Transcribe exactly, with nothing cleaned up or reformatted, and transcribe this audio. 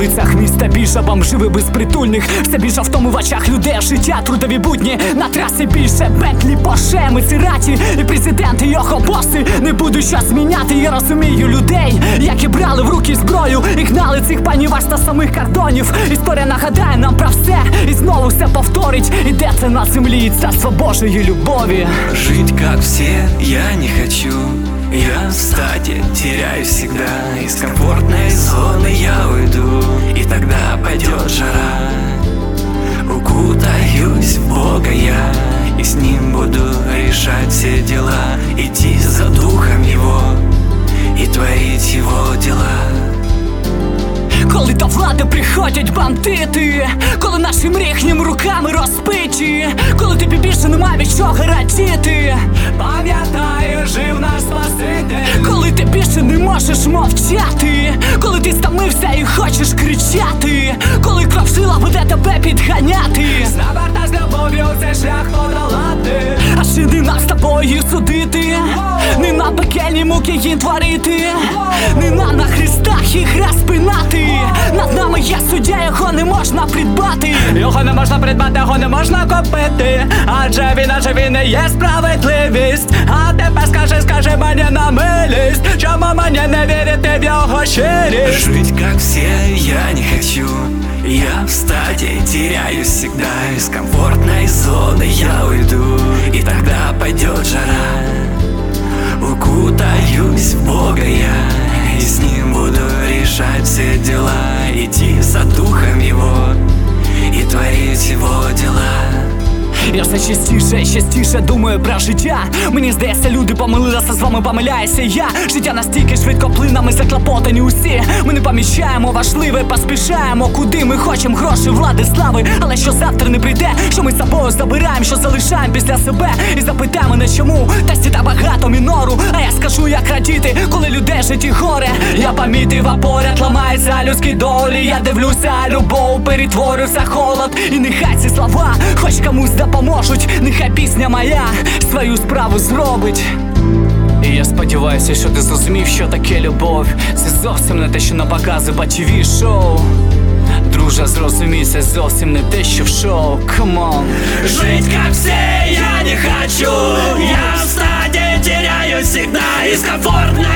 вулицях міста більше бомжів і безпритульних. Все більше втому в очах людей, життя, трудові будні. На трасі більше Бентлі, Порше, Мацераті і президенти, його боси. Не буду щас зміняти, я розумію людей, які брали в руки зброю і гнали цих панів аж до самих кордонів. Історія нагадає нам про все і знову все повторить. Іде це на землі, царство Божої любові. Жить как все я не хочу. Я в стаде теряюсь всегда. Из комфортной зоны я уйду, и тогда пойдет жара. Укутаюсь в Бога я, и с Ним буду решать все дела. Идти за Духом Его и творить Его дела. Коли до влади приходять бандити, коли наші мріхнім руками розпиті, коли тобі більше нема від чого радіти, пам'ятаю, жив наш Спаситель. Коли ти більше не можеш мовчати, коли ти стомився і хочеш кричати, коли кров жила буде тебе підганяти. Знаварта з любов'ю цей шлях подолати. А ще не нас з тобою судити, не на пекельні муки їм творити, не на на хрестах їх розпинати. Над нами є суддя, його не можна придбати. Його не можна придбати, його не можна купити. Адже він, адже він не є справедливість. А тепер скажи, скажи мені на милість, чому мені не вірити в його щирість? Жить как все я не хочу. Я в стаде теряюсь всегда. Из комфортной зоны я уйду, и тогда пойдет жара. Укутаюсь в Бога я, и с Ним буду решать все дела. Идти за Духом Его и творить Его дела. Я все частіше і частіше думаю про життя. Мені здається, люди помилилися, з вами помиляюся я. Життя настільки швидко плине, ми заклопотані усі. Ми не помічаємо важливе, поспішаємо куди. Ми хочемо грошей, влади, слави, але що завтра не прийде, що ми з собою забираємо, що залишаємо після себе. І запитай мене чому, та сі так багато мінору. А я скажу, як радіти, коли людей житті горе. Я помітив, а поряд ламаються людські долі. Я дивлюся, любов перетворюється холод. І нехай ці слова хоч комусь допоможуть, нехай пісня моя свою справу зробить. І я сподіваюся, що ти зрозумів, що таке любов. Це зовсім не те, що на покази по ті ві шоу. Друже, зрозумій, це зовсім не те, що в шоу. Come on. Жить как все я не хочу. Я в стаде теряюсь всегда. Из комфортной